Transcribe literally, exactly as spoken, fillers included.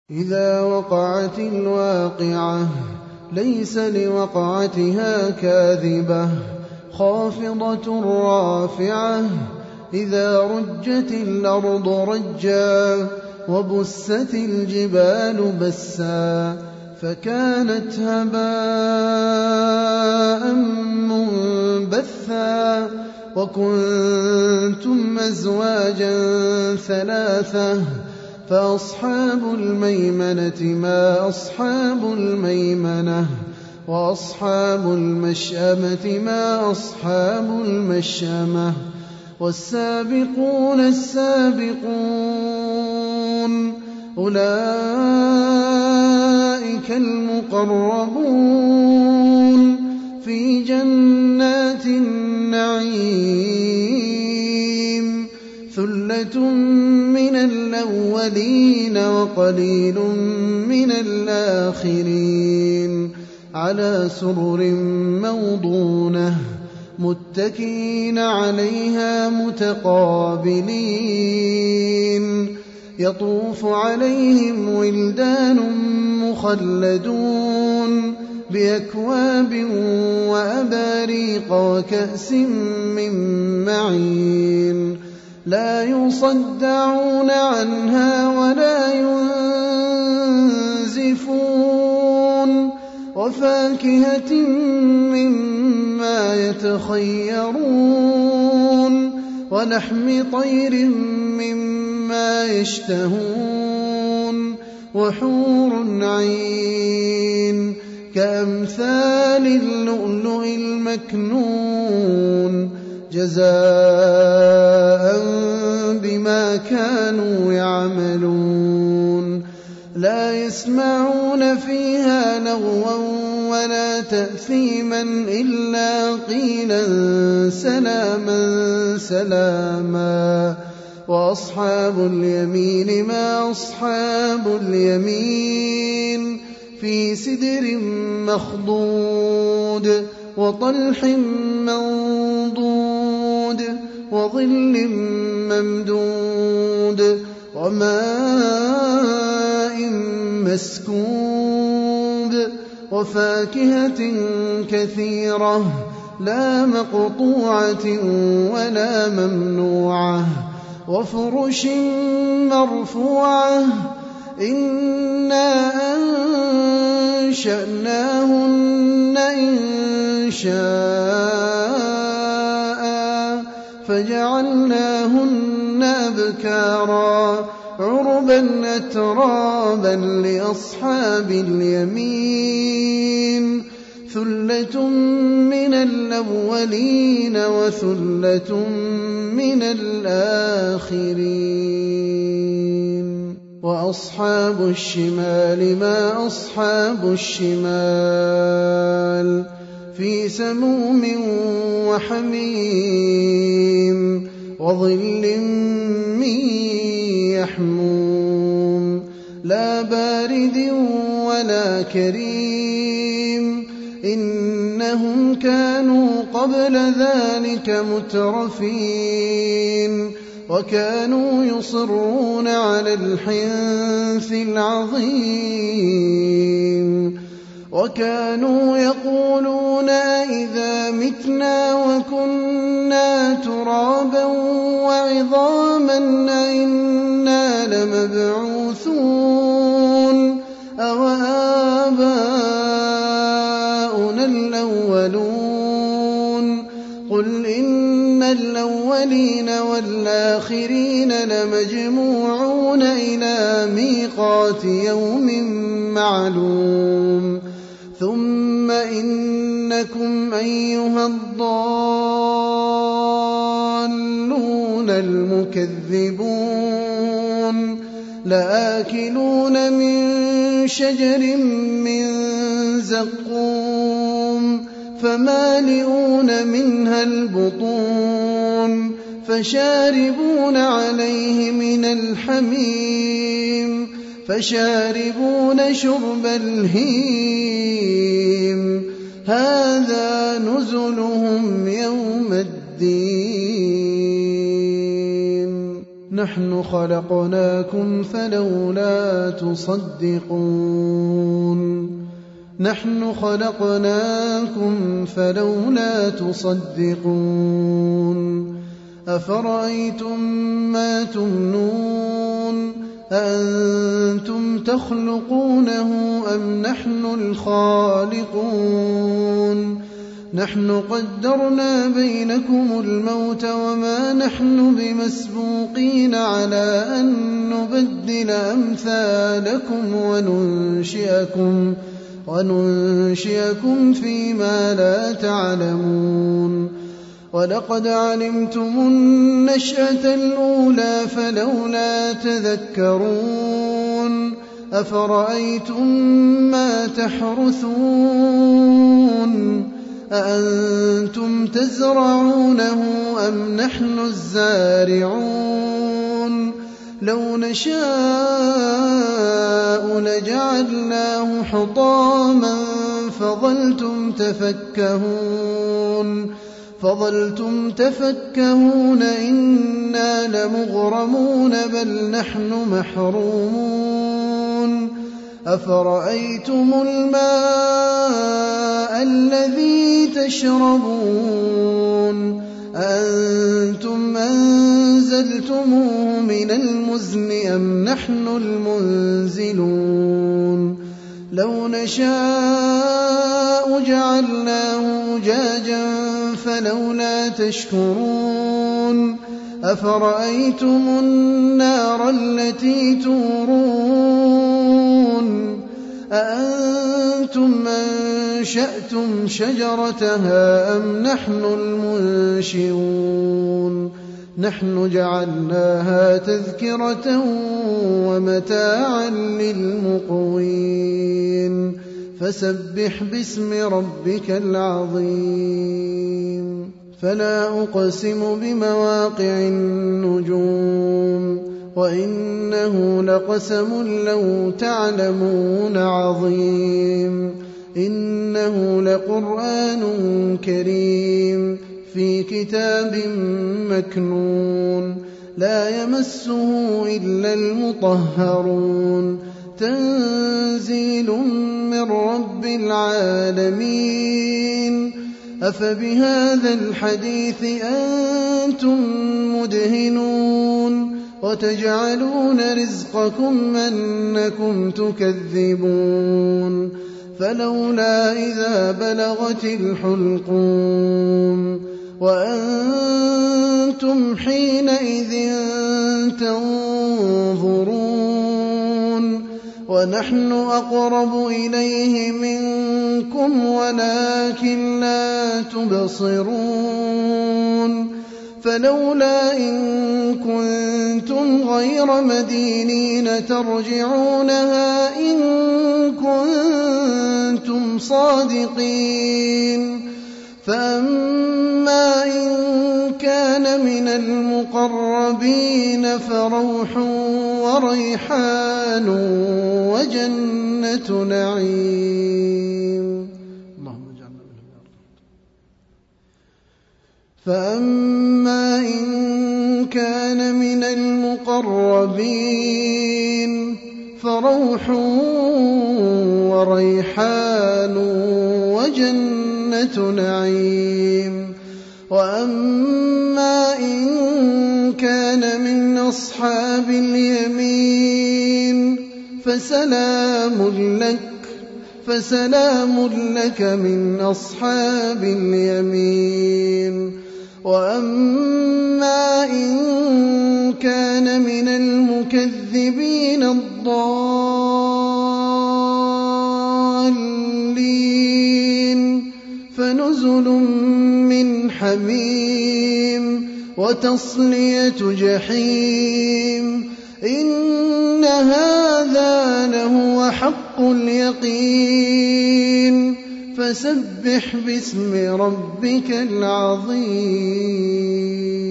إذا وقعت الواقعة ليس لوقعتها كاذبة خافضة رافعة إذا رجت الأرض رجا وبست الجبال بسا فكانت هباء منبثا وكنتم أزواجا ثلاثة فأصحاب الميمنة ما أصحاب الميمنة وأصحاب المشأمة ما أصحاب المشأمة والسابقون السابقون أولئك المقربون في جنات النعيم ثلة من الأولين وقليل من الآخرين على سرر موضونة متكئين عليها متقابلين يطوف عليهم ولدان مخلدون بأكواب وأباريق وكأس من معين لا يصدعون عنها ولا ينزفون وفاكهة مما يتخيرون ولحم طير مما يشتهون وحور عين كأمثال اللؤلؤ المكنون جزاء بما كانوا يعملون لا يسمعون فيها لغوا ولا تأثيما إلا قيلا سلاما سلاما وأصحاب اليمين ما أصحاب اليمين في سدر مخضود وطلح منضود وظل ممدود وماء مسكوب وفاكهة كثيرة لا مقطوعة ولا ممنوعة وفرش مرفوعة إنا أنشأناهن إنشاء فجعلناهن أبكارا عربا أترابا لأصحاب اليمين ثلة من الأولين وثلة من الآخرين وأصحاب الشمال ما أصحاب الشمال في سموم وحميم وظل من يحموم لا بارد ولا كريم إنهم كانوا قبل ذلك مترفين وكانوا يصرون على الحنث العظيم وكانوا يقولون إذا متنا وكنا ترابا وعظاما إنا لمبعوثون أو آباؤنا الأولون قل إن الأولين والآخرين لمجموعون إلى ميقات يوم معلوم ثم إنكم أيها الضالون المكذبون لآكلون من شجر من زقوم فمالئون منها البطون فشاربون عليه من الحميم فشاربون شرب الهيم هذا نزلهم يوم الدين نحن خلقناكم فلولا تصدقون نحن خلقناكم فلولا تصدقون أفرأيتم ما تمنون أأنتم تخلقونه أم نحن الخالقون نحن قدرنا بينكم الموت وما نحن بمسبوقين على أن نبدل أمثالكم وننشئكم, وننشئكم فيما لا تعلمون ولقد علمتم النشأة الأولى فلولا تذكرون أفرأيتم ما تحرثون أأنتم تزرعونه أم نحن الزارعون لو نشاء لجعلناه حطاما فظلتم تفكهون فظلتم تفكهون إنا لمغرمون بل نحن محرومون أفرأيتم الماء الذي تشربون أأنتم أنزلتموه من المزن أم نحن المنزلون لو نشاء جعلناه أجاجا فلولا تشكرون أفرأيتم النار التي تورون أأنتم أنشأتم شجرتها أم نحن المنشئون نحن جعلناها تذكرة ومتاعا للمقوين فسبح باسم ربك العظيم فلا أقسم بمواقع النجوم وإنه لقسم لو تعلمون عظيم إنه لقرآن كريم في كتاب مكنون لا يمسه إلا المطهرون تنزيل من رب العالمين أفبهذا الحديث أنتم مدهنون وتجعلون رزقكم أنكم تكذبون فلولا إذا بلغت الحلقوم وأنتم حينئذ تنظرون ونحن أقرب إليه منكم ولكن لا تبصرون فلولا إن كنتم غير مدينين ترجعونها إن كنتم صادقين فأما إن كان من المقربين فروح وريحان وجنة نعيم اللهم اجعلنا منهم يا رب فأما إن كان من المقربين فروح وريحان وجنة نعيم وأما إن كان من أصحاب اليمين فسلام لك فسلام لك من أصحاب اليمين وأما إن كان من المكذبين الضالين فنزل من حميم وتصلية جحيم إن هذا لهو حق اليقين فسبح باسم ربك العظيم